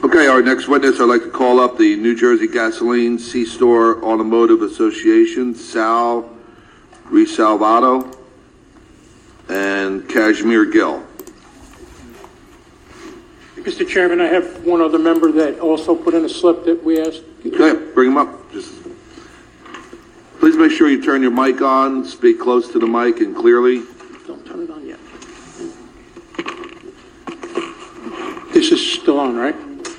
Okay, our next witness, I'd like to call up the New Jersey Gasoline C-Store Automotive Association, Sal Risalvato and Kashmir Gill. Mr. Chairman, I have one other member that also put in a slip that we asked. Okay, bring him up. Just please make sure you turn your mic on, speak close to the mic and clearly. Don't turn it on yet. This is still on, right?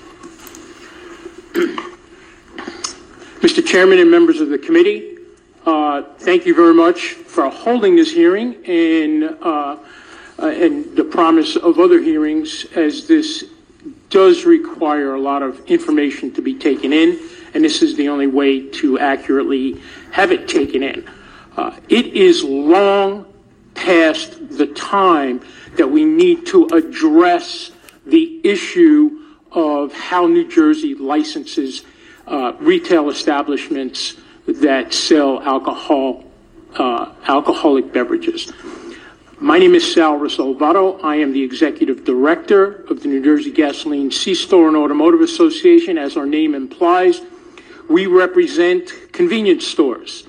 Mr. Chairman and members of the committee, thank you very much for holding this hearing and the promise of other hearings, as this does require a lot of information to be taken in, and this is the only way to accurately have it taken in. It is long past the time that we need to address the issue of how New Jersey licenses retail establishments that sell alcoholic beverages. My name is Sal Risalvato. I am the Executive Director of the New Jersey Gasoline C-Store and Automotive Association. As our name implies, we represent convenience stores.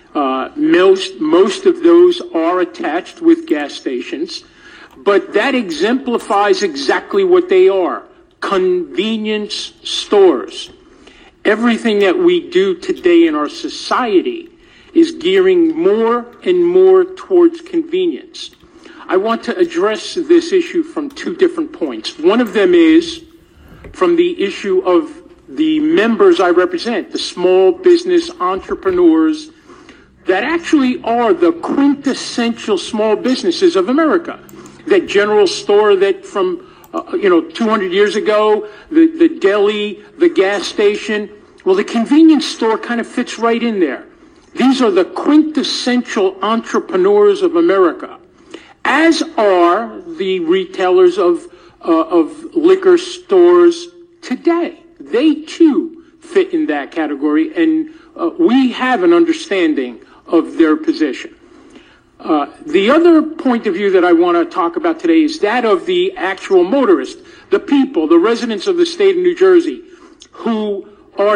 Most of those are attached with gas stations, but that exemplifies exactly what they are: convenience stores. Everything that we do today in our society is gearing more and more towards convenience. I want to address this issue from two different points. One of them is from the issue of the members I represent, the small business entrepreneurs that actually are the quintessential small businesses of America. That general store that from 200 years ago, the deli, the gas station. Well, the convenience store kind of fits right in there. These are the quintessential entrepreneurs of America, as are the retailers of liquor stores today. They too fit in that category, and we have an understanding of their position. The other point of view that I want to talk about today is that of the actual motorist, the people, the residents of the state of New Jersey, who are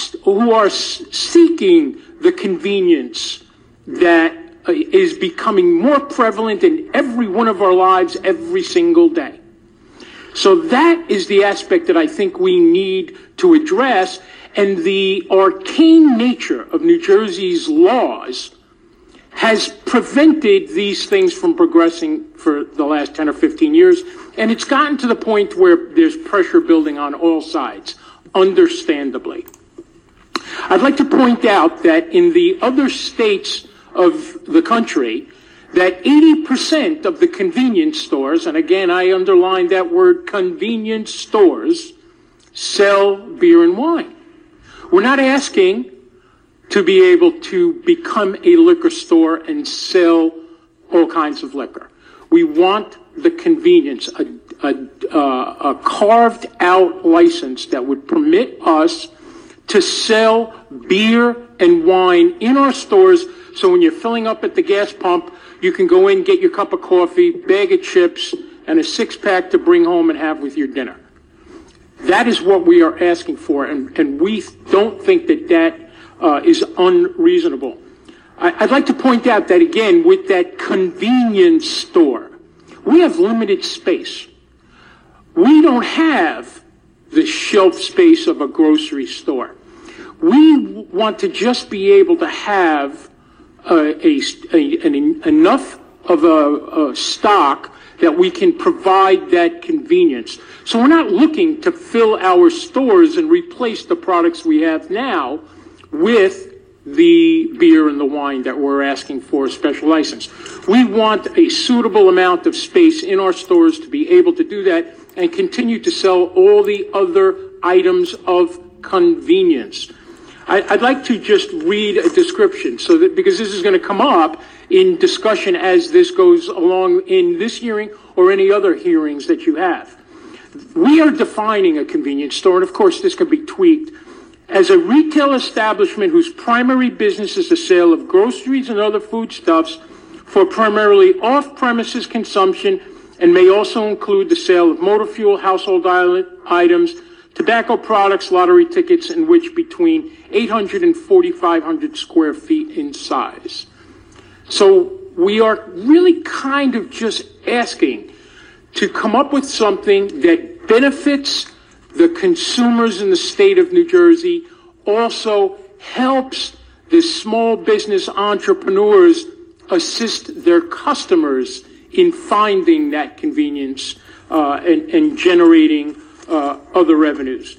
seeking the convenience that is becoming more prevalent in every one of our lives every single day. So that is the aspect that I think we need to address, and the arcane nature of New Jersey's laws has prevented these things from progressing for the last 10 or 15 years, and it's gotten to the point where there's pressure building on all sides, understandably. I'd like to point out that in the other states of the country, that 80% of the convenience stores, and again I underline that word, convenience stores, sell beer and wine. We're not asking to be able to become a liquor store and sell all kinds of liquor. We want the convenience, a carved out license that would permit us to sell beer and wine in our stores, so when you're filling up at the gas pump, you can go in, get your cup of coffee, bag of chips, and a six-pack to bring home and have with your dinner. That is what we are asking for, and we don't think that is unreasonable. I'd like to point out that, again, with that convenience store, we have limited space. We don't have the shelf space of a grocery store. We want to just be able to have enough of a stock that we can provide that convenience. So we're not looking to fill our stores and replace the products we have now with the beer and the wine that we're asking for a special license. We want a suitable amount of space in our stores to be able to do that and continue to sell all the other items of convenience. I'd like to just read a description so that, because this is going to come up in discussion as this goes along in this hearing or any other hearings that you have. We are defining a convenience store, and of course this can be tweaked, as a retail establishment whose primary business is the sale of groceries and other foodstuffs for primarily off-premises consumption, and may also include the sale of motor fuel, household items, tobacco products, lottery tickets, and which between 800 and 4,500 square feet in size. So we are really kind of just asking to come up with something that benefits the consumers in the state of New Jersey, also helps the small business entrepreneurs assist their customers in finding that convenience and generating other revenues.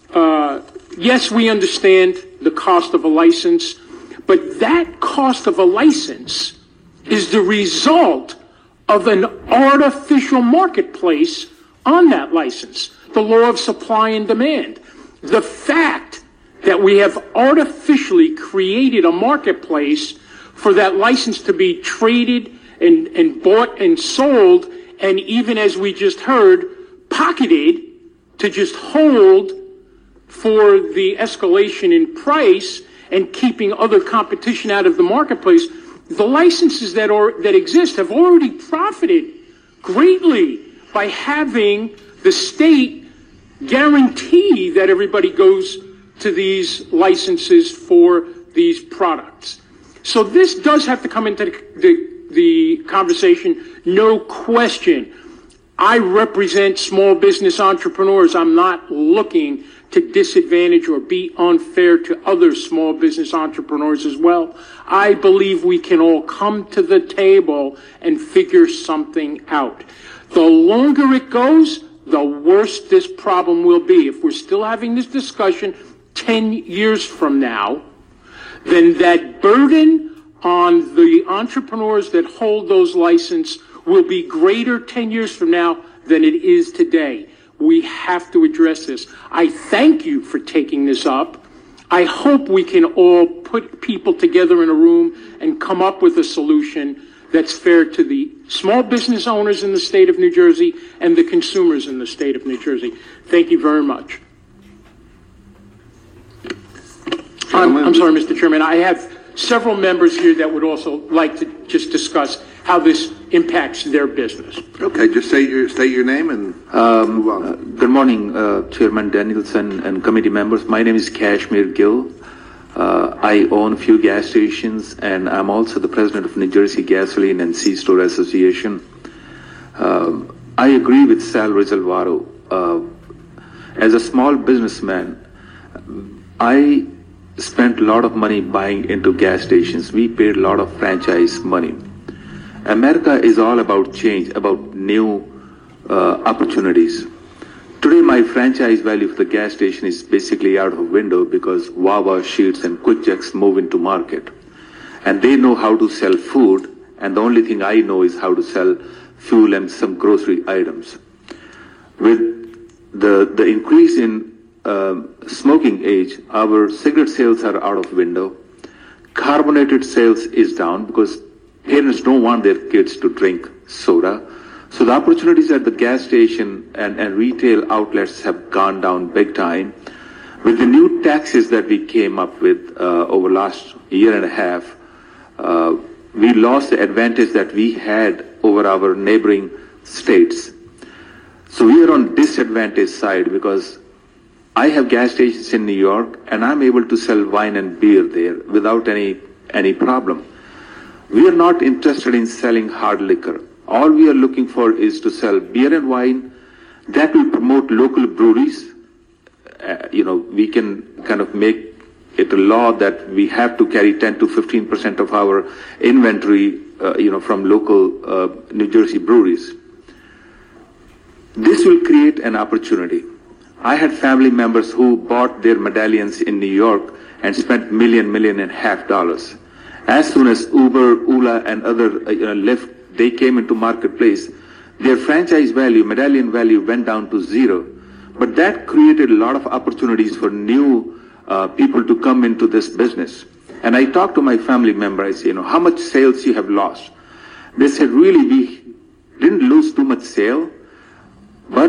Yes, we understand the cost of a license, but that cost of a license is the result of an artificial marketplace on that license, the law of supply and demand. The fact that we have artificially created a marketplace for that license to be traded and bought and sold, and even as we just heard, pocketed to just hold for the escalation in price and keeping other competition out of the marketplace. The licenses that exist have already profited greatly by having the state guarantee that everybody goes to these licenses for these products. So this does have to come into the conversation, no question. I represent small business entrepreneurs. I'm not looking to disadvantage or be unfair to other small business entrepreneurs as well. I believe we can all come to the table and figure something out. The longer it goes, the worse this problem will be. If we're still having this discussion 10 years from now, then that burden on the entrepreneurs that hold those licenses will be greater 10 years from now than it is today. We have to address this. I thank you for taking this up. I hope we can all put people together in a room and come up with a solution that's fair to the small business owners in the state of New Jersey and the consumers in the state of New Jersey. Thank you very much. I'm sorry, Mr. Chairman. I have several members here that would also like to just discuss how this impacts their business. Okay, just state your name and move on. Good morning, Chairman Danielson and committee members. My name is Kashmir Gill. I own a few gas stations, and I'm also the president of New Jersey Gasoline and C-Store Association. I agree with Sal Risalvato. As a small businessman, I spent a lot of money buying into gas stations. We paid a lot of franchise money. America is all about change, about new opportunities. Today, my franchise value for the gas station is basically out of window because Wawa, Sheetz, and QuickChecks move into market. And they know how to sell food, and the only thing I know is how to sell fuel and some grocery items. With the increase in smoking age, our cigarette sales are out of window. Carbonated sales is down because parents don't want their kids to drink soda. So the opportunities at the gas station and retail outlets have gone down big time. With the new taxes that we came up with over last year and a half, we lost the advantage that we had over our neighboring states. So we are on disadvantaged side because I have gas stations in New York and I'm able to sell wine and beer there without any problem. We are not interested in selling hard liquor. All we are looking for is to sell beer and wine. That will promote local breweries. We can kind of make it a law that we have to carry 10 to 15% of our inventory, from local New Jersey breweries. This will create an opportunity. I had family members who bought their medallions in New York and spent $1.5 million. As soon as Uber, Ola, and other Lyft, they came into marketplace, their franchise value, medallion value went down to zero. But that created a lot of opportunities for new people to come into this business. And I talked to my family member, I say, how much sales you have lost? They said, really, we didn't lose too much sale, but,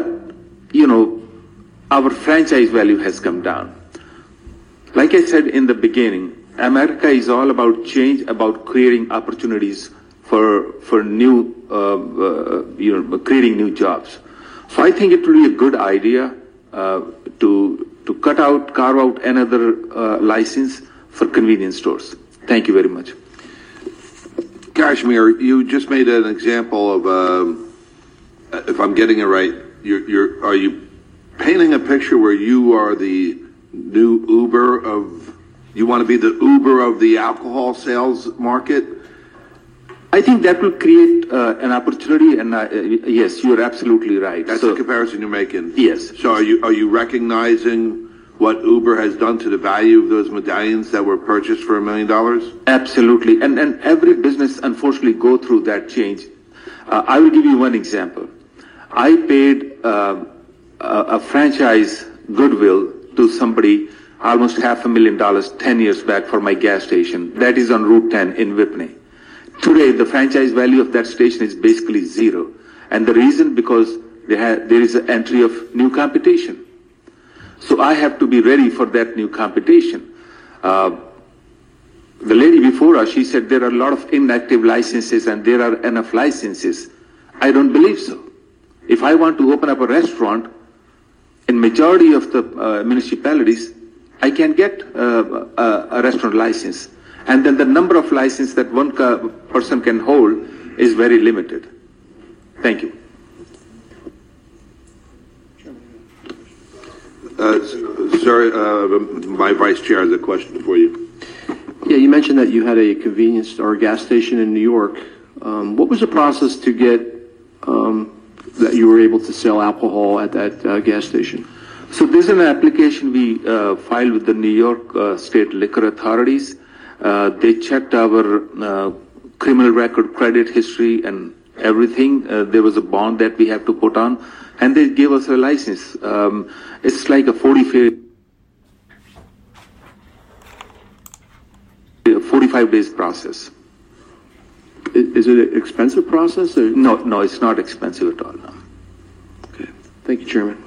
our franchise value has come down. Like I said in the beginning, America is all about change, about creating opportunities for new, creating new jobs. So I think it will be a good idea to carve out another license for convenience stores. Thank you very much. Kashmir, you just made an example of, if I'm getting it right, are you painting a picture where you are the new Uber of, you want to be the Uber of the alcohol sales market? I think that will create an opportunity, and yes, you're absolutely right. That's the comparison you're making? Yes. So are you recognizing what Uber has done to the value of those medallions that were purchased for $1 million? Absolutely. And every business, unfortunately, go through that change. I will give you one example. I paid a franchise goodwill to somebody almost $500,000 10 years back for my gas station. That is on Route 10 in Whippany. Today, the franchise value of that station is basically zero. And the reason, because there is an entry of new competition. So I have to be ready for that new competition. The lady before us, she said there are a lot of inactive licenses and there are enough licenses. I don't believe so. If I want to open up a restaurant, in majority of the municipalities, I can get a restaurant license. And then the number of licenses that one person can hold is very limited. Thank you. Sir, my vice chair has a question for you. Yeah, you mentioned that you had a convenience store or gas station in New York. What was the process to get that you were able to sell alcohol at that gas station? So there's an application we filed with the New York State Liquor Authorities. They checked our criminal record, credit history, and everything. There was a bond that we have to put on, and they gave us a license. It's like a 45 days process. Is it an expensive process? Or? No, it's not expensive at all. No. Okay. Thank you, Chairman.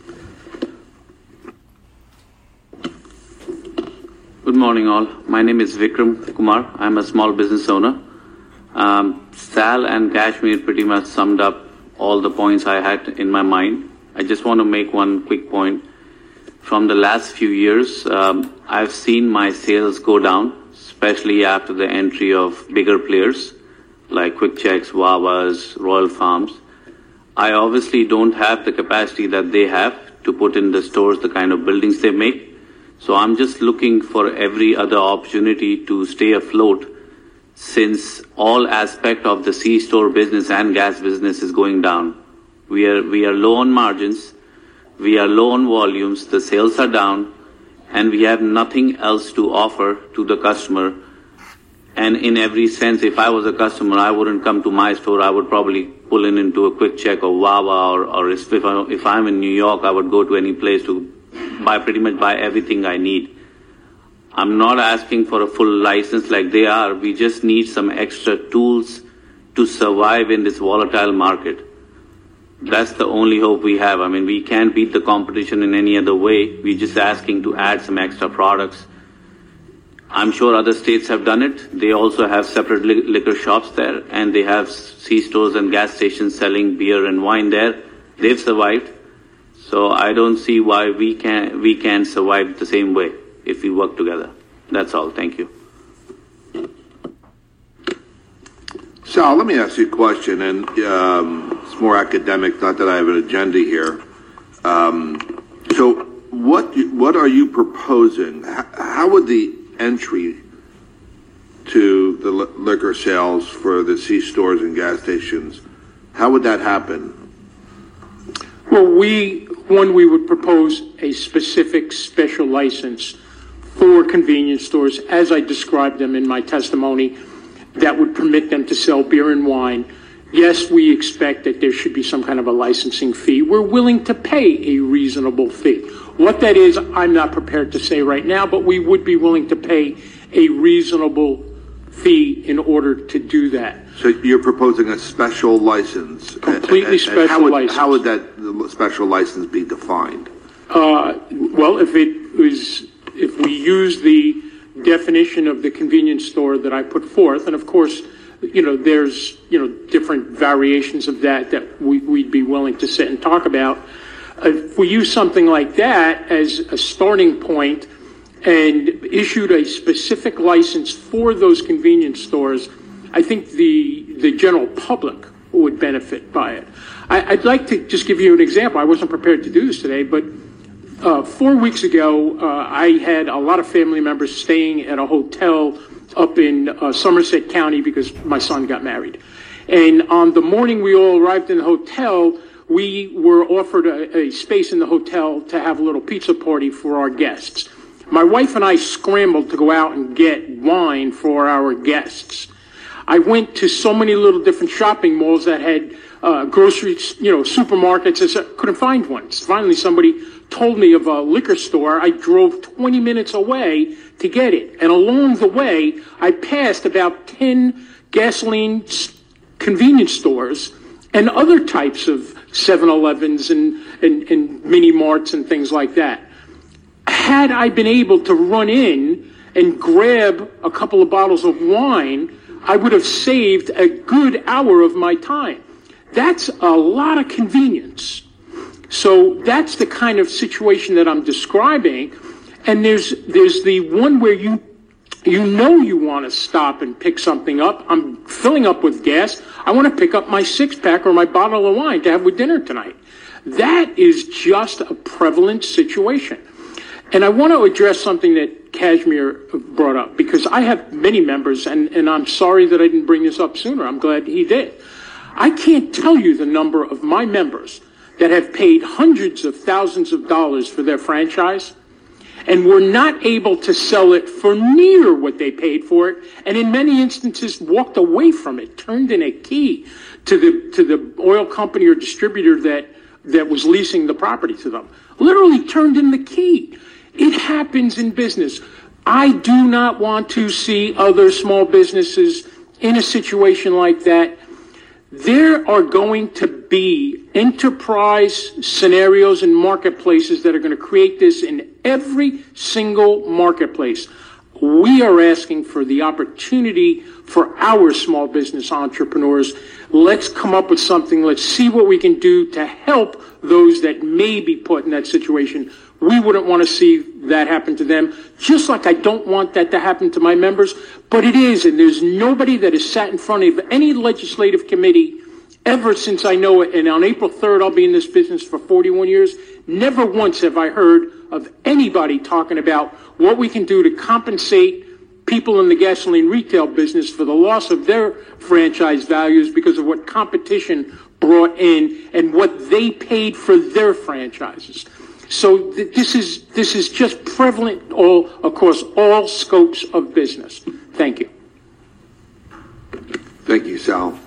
Good morning, all. My name is Vikram Kumar. I'm a small business owner. Sal and Kashmir pretty much summed up all the points I had in my mind. I just want to make one quick point. From the last few years, I've seen my sales go down, especially after the entry of bigger players like Quick Checks, Wawas, Royal Farms. I obviously don't have the capacity that they have to put in the stores the kind of buildings they make. So I'm just looking for every other opportunity to stay afloat, since all aspect of the C-store business and gas business is going down. We are low on margins, we are low on volumes, the sales are down, and we have nothing else to offer to the customer. And in every sense, if I was a customer, I wouldn't come to my store. I would probably pull into a Quick Check or Wawa, or if I'm in New York, I would go to any place to pretty much buy everything I need. I'm not asking for a full license like they are. We just need some extra tools to survive in this volatile market. That's the only hope we have. I mean, we can't beat the competition in any other way. We're just asking to add some extra products. I'm sure other states have done it. They also have separate liquor shops there, and they have C-stores and gas stations selling beer and wine there. They've survived. So I don't see why we can't survive the same way if we work together. That's all. Thank you. Sal, let me ask you a question, and it's more academic, not that I have an agenda here. So what are you proposing? How would the entry to the liquor sales for the C-stores and gas stations, how would that happen? Well, we would propose a specific special license for convenience stores, as I described them in my testimony, that would permit them to sell beer and wine. Yes, we expect that there should be some kind of a licensing fee. We're willing to pay a reasonable fee. What that is, I'm not prepared to say right now, but we would be willing to pay a reasonable fee in order to do that. So you're proposing a special license? Completely special license. How would that special license be defined? Well, if we use the definition of the convenience store that I put forth, and of course, there's different variations of that we'd be willing to sit and talk about. If we use something like that as a starting point and issued a specific license for those convenience stores, I think the general public would benefit by it. I'd like to just give you an example. I wasn't prepared to do this today, but 4 weeks ago, I had a lot of family members staying at a hotel up in Somerset County because my son got married. And on the morning we all arrived in the hotel, we were offered a space in the hotel to have a little pizza party for our guests. My wife and I scrambled to go out and get wine for our guests. I went to so many little different shopping malls that had groceries, supermarkets. I couldn't find one. Finally, somebody told me of a liquor store. I drove 20 minutes away to get it. And along the way, I passed about 10 gasoline convenience stores and other types of 7-Elevens and mini marts and things like that. Had I been able to run in and grab a couple of bottles of wine, I would have saved a good hour of my time. That's a lot of convenience. So that's the kind of situation that I'm describing. And there's the one where you want to stop and pick something up. I'm filling up with gas. I want to pick up my 6-pack or my bottle of wine to have with dinner tonight. That is just a prevalent situation. And I want to address something that Kashmir brought up, because I have many members, and I'm sorry that I didn't bring this up sooner. I'm glad he did. I can't tell you the number of my members that have paid hundreds of thousands of dollars for their franchise and were not able to sell it for near what they paid for it, and in many instances walked away from it, turned in a key to the oil company or distributor that was leasing the property to them. Literally turned in the key. It happens in business. I do not want to see other small businesses in a situation like that. There are going to be enterprise scenarios and marketplaces that are going to create this in every single marketplace. We are asking for the opportunity for our small business entrepreneurs. Let's come up with something. Let's see what we can do to help those that may be put in that situation. We wouldn't want to see that happen to them, just like I don't want that to happen to my members. But it is, and there's nobody that has sat in front of any legislative committee ever since I know it. And on April 3rd, I'll be in this business for 41 years. Never once have I heard of anybody talking about what we can do to compensate people in the gasoline retail business for the loss of their franchise values because of what competition brought in and what they paid for their franchises. So this is just prevalent across all scopes of business. Thank you. Thank you, Sal.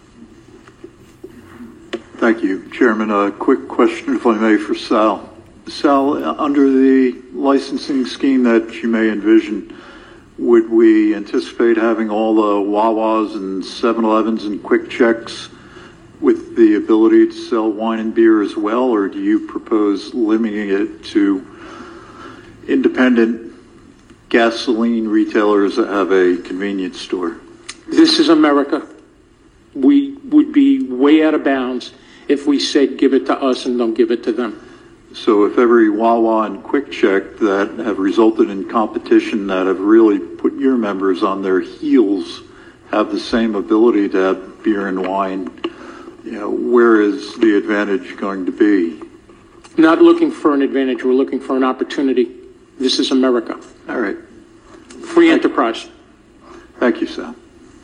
Thank you, Chairman. A quick question, if I may, for Sal. Sal, under the licensing scheme that you may envision, would we anticipate having all the Wawas and 7-Elevens and Quick Checks with the ability to sell wine and beer as well, or do you propose limiting it to independent gasoline retailers that have a convenience store? This is America. We would be way out of bounds if we said give it to us and don't give it to them. So if every Wawa and Quick Check that have resulted in competition that have really put your members on their heels have the same ability to have beer and wine, where is the advantage going to be? Not looking for an advantage. We're looking for an opportunity. This is America. All right. Free enterprise. Thank you, Sal.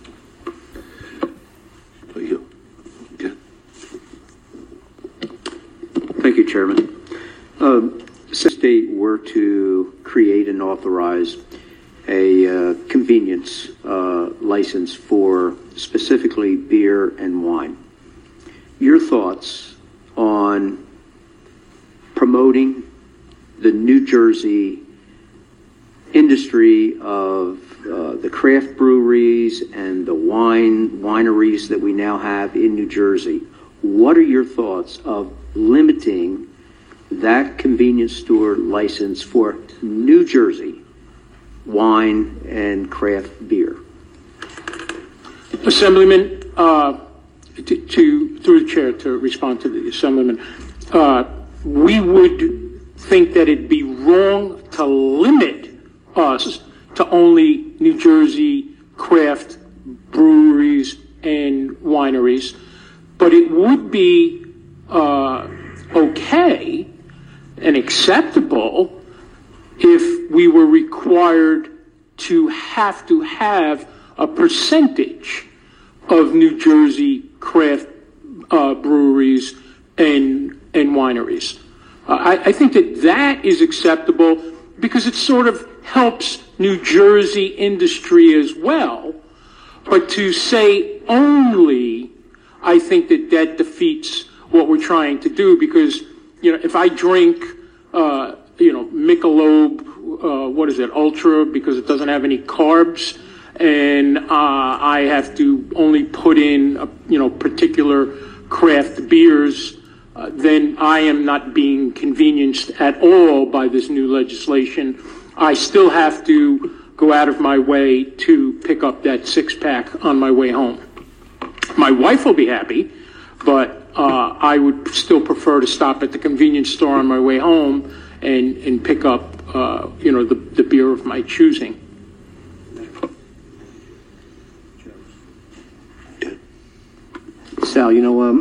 Thank you, Chairman. If the state were to create and authorize a convenience license for specifically beer and wine, your thoughts on promoting the New Jersey industry of the craft breweries and the wineries that we now have in New Jersey? What are your thoughts of limiting that convenience store license for New Jersey wine and craft beer? Assemblyman, through the chair to respond to the Assemblyman, we would think that it'd be wrong to limit us to only New Jersey craft breweries and wineries, but it would be okay and acceptable if we were required to have a percentage of New Jersey craft breweries and wineries. I think that is acceptable because it sort of helps New Jersey industry as well. But to say only, I think that defeats what we're trying to do, because, if I drink, Michelob, Ultra, because it doesn't have any carbs, and I have to only put in, particular craft beers, then I am not being convenienced at all by this new legislation. I still have to go out of my way to pick up that six-pack on my way home. My wife will be happy, but I would still prefer to stop at the convenience store on my way home and pick up, the beer of my choosing. Sal,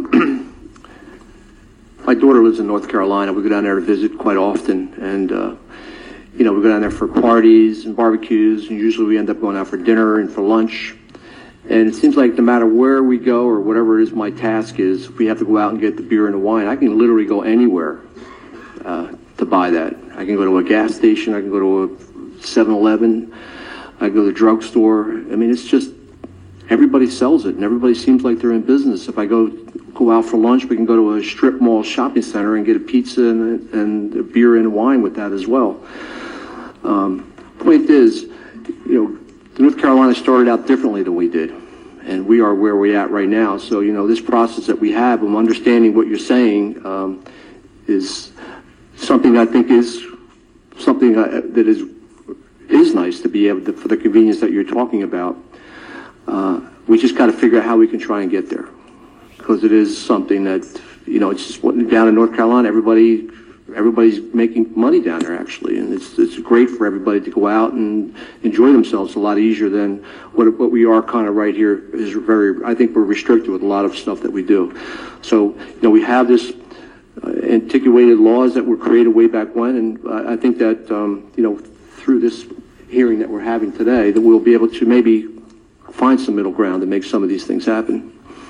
my daughter lives in North Carolina. We go down there to visit quite often, and we go down there for parties and barbecues, and usually we end up going out for dinner and for lunch. And it seems like no matter where we go or whatever it is my task is, if we have to go out and get the beer and the wine, I can literally go anywhere to buy that. I can go to a gas station, I can go to a 7-Eleven, I can go to the drugstore. I mean, it's just, everybody sells it, and everybody seems like they're in business. If I go out for lunch, we can go to a strip mall shopping center and get a pizza and a beer and wine with that as well. Point is, North Carolina started out differently than we did, and we are where we're at right now. So, this process that we have, I'm understanding what you're saying, is something I think is something that is nice to be able to, for the convenience that you're talking about. We just got to figure out how we can try and get there, because it is something that, it's just down in North Carolina, everybody's making money down there, actually, and it's great for everybody to go out and enjoy themselves a lot easier than what we are kind of right here is I think we're restricted with a lot of stuff that we do. So, we have this antiquated laws that were created way back when, and I think that, through this hearing that we're having today, that we'll be able to maybe find some middle ground to make some of these things happen.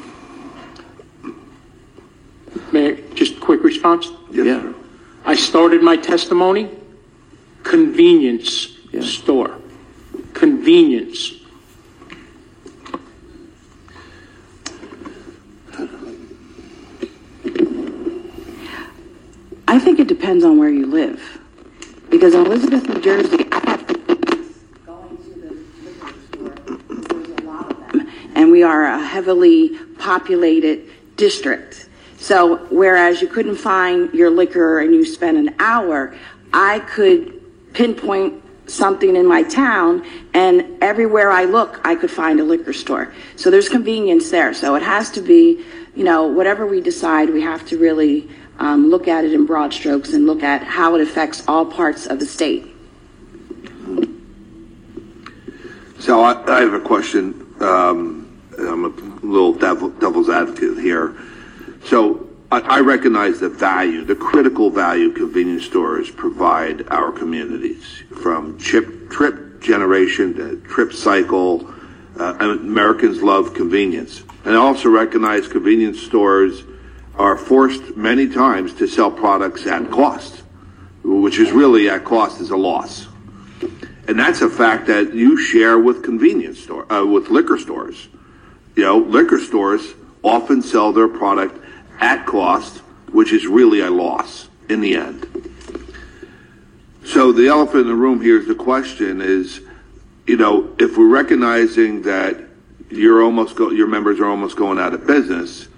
May I just quick response? Yes, Yeah. sir. I started my testimony, convenience store. Convenience. I think it depends on where you live. Because in Elizabeth, New Jersey, I have to going to the liquor store. There's a lot of them. And we are a heavily populated district. So whereas you couldn't find your liquor and you spent an hour, I could pinpoint something in my town, and everywhere I look, I could find a liquor store. So there's convenience there. So it has to be, whatever we decide, we have to really look at it in broad strokes and look at how it affects all parts of the state. So I have a question. I'm a little devil's advocate here. So I recognize the value, the critical value convenience stores provide our communities, from trip generation to trip cycle. Americans love convenience. And I also recognize convenience stores are forced many times to sell products at cost, which is really at cost is a loss. And that's a fact that you share with with liquor stores. Liquor stores often sell their product at cost, which is really a loss in the end. So the elephant in the room here is the question is, if we're recognizing that your members are almost going out of business,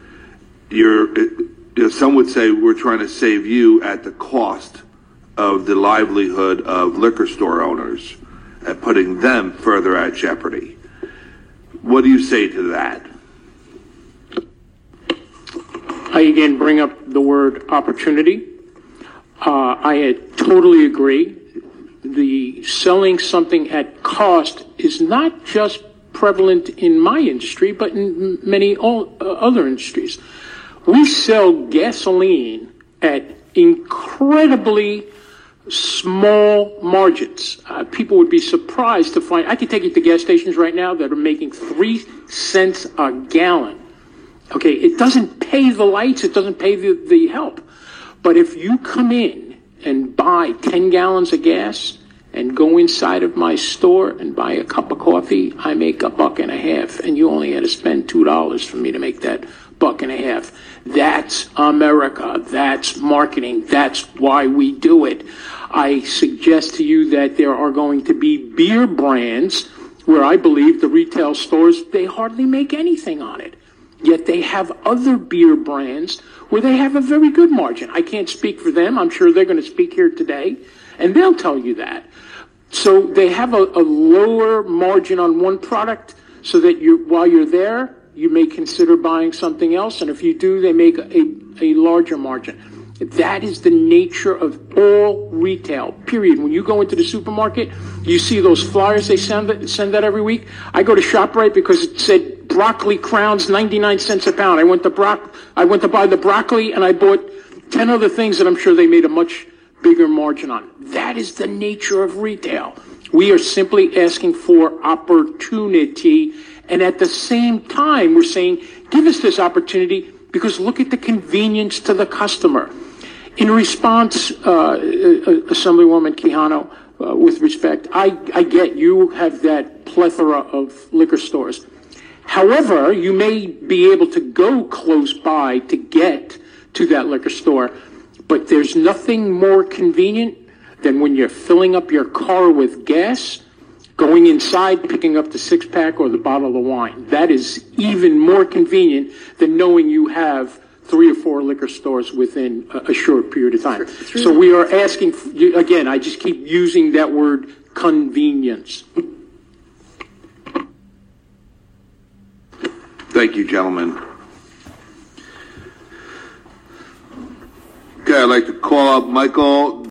some would say we're trying to save you at the cost of the livelihood of liquor store owners and putting them further at jeopardy. What do you say to that? I again bring up the word opportunity. I totally agree. The selling something at cost is not just prevalent in my industry, but in many other industries. We sell gasoline at incredibly small margins. People would be surprised to find, I can take you to gas stations right now that are making 3 cents a gallon. Okay, it doesn't pay the lights, it doesn't pay the help. But if you come in and buy 10 gallons of gas and go inside of my store and buy a cup of coffee, I make $1.50, and you only had to spend $2 for me to make that $1.50. That's America. That's marketing. That's why we do it. I suggest to you that there are going to be beer brands where I believe the retail stores, they hardly make anything on it. Yet they have other beer brands where they have a very good margin. I can't speak for them. I'm sure they're going to speak here today, and they'll tell you that. So they have a lower margin on one product so that while you're there, you may consider buying something else. And if you do, they make a larger margin. That is the nature of all retail, period. When you go into the supermarket, you see those flyers they send out every week. I go to ShopRite because it said broccoli crowns, 99 cents a pound. I went to buy the broccoli, and I bought 10 other things that I'm sure they made a much bigger margin on. That is the nature of retail. We are simply asking for opportunity, and at the same time, we're saying, give us this opportunity because look at the convenience to the customer. In response, Assemblywoman Quijano, with respect, I get you have that plethora of liquor stores. However, you may be able to go close by to get to that liquor store, but there's nothing more convenient than when you're filling up your car with gas, going inside, picking up the 6-pack or the bottle of wine. That is even more convenient than knowing you have 3 or 4 liquor stores within a short period of time. So we are asking, again, I just keep using that word, convenience. Thank you, gentlemen. Okay, I'd like to call up Michael